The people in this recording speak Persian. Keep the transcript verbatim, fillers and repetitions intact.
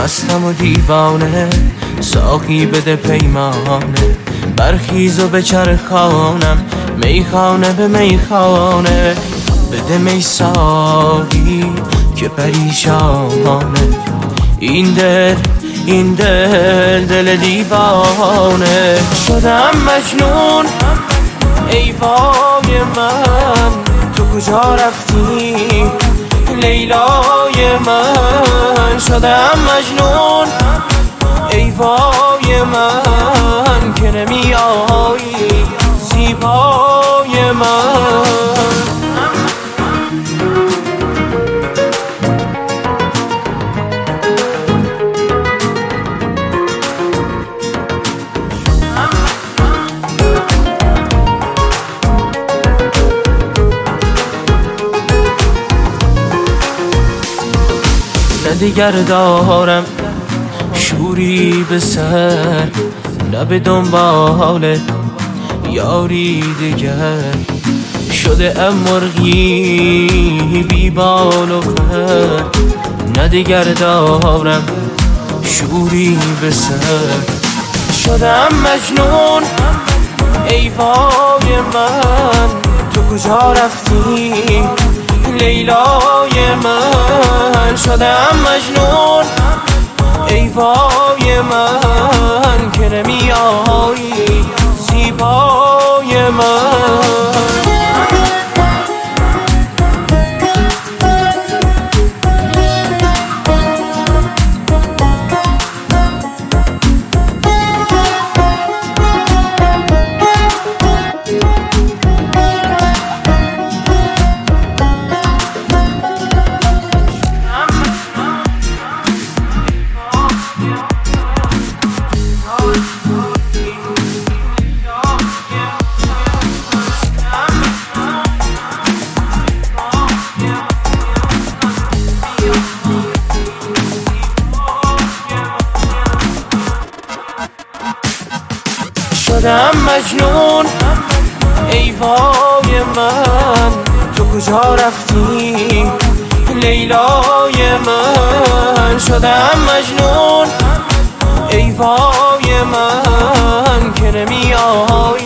مستم و دیوانه، ساقی بده پیمانه، برخیز و به چرخانم میخانه به میخانه. بده می ساقی که پریشانه، این دل این دل دل دیوانه. شدم مجنون ای وای من، تو کجا رفتی لیلای من؟ شدم مجنون ای وای من، که نمی آیی زیبای من. نه دیگر دارم شوری به سر، نه به دنبال یاری دیگر. شده ام مرغی بی بال و پر، نه دیگر دارم شوری به سر. شدم مجنون ای وای من، تو کجا رفتی لیلای من؟ شدم مجنون ای وای من، که نمی آیی زیبای من. شدم مجنون ای وای من، تو کجا رفتی لیلای من؟ شدم مجنون ای وای من، که نمی آیی